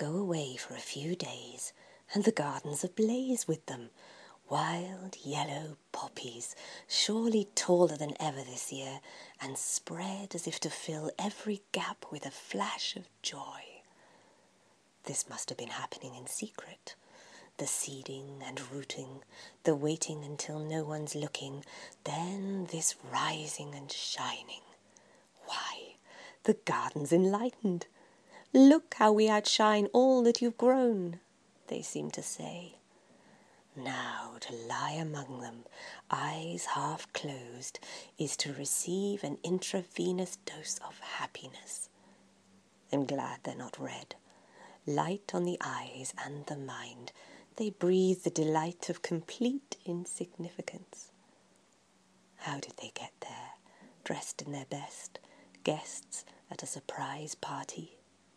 go away for a few days, and the garden's ablaze with them. Wild yellow poppies, surely taller than ever this year, and spread as if to fill every gap with a flash of joy. This must have been happening in secret. The seeding and rooting, the waiting until no one's looking, then this rising and shining. Why, the garden's enlightened. Look how we outshine all that you've grown, they seem to say. Now to lie among them, eyes half closed, is to receive an intravenous dose of happiness. I'm glad they're not red. Light on the eyes and the mind, they breathe the delight of complete insignificance. How did they get there, dressed in their best, guests at a surprise party?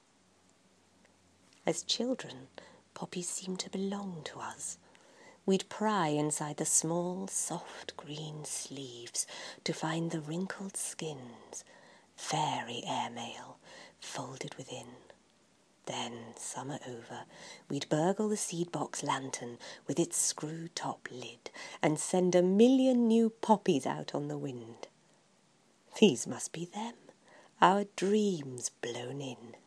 As children, poppies seemed to belong to us. We'd pry inside the small, soft green sleeves to find the wrinkled skins, fairy airmail, folded within. Then, summer over, we'd burgle the seed box lantern with its screw-top lid and send 1,000,000 new poppies out on the wind. These must be them, our dreams blown in.